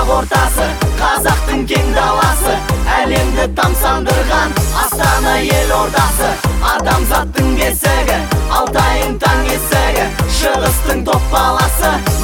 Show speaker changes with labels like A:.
A: ортақ ортасы, қазақтың кең даласы, әлемді тамсандырған Астана елордасы. Адамзаттың бесігі, Алтайың таң есігі, шығыстың топ баласы,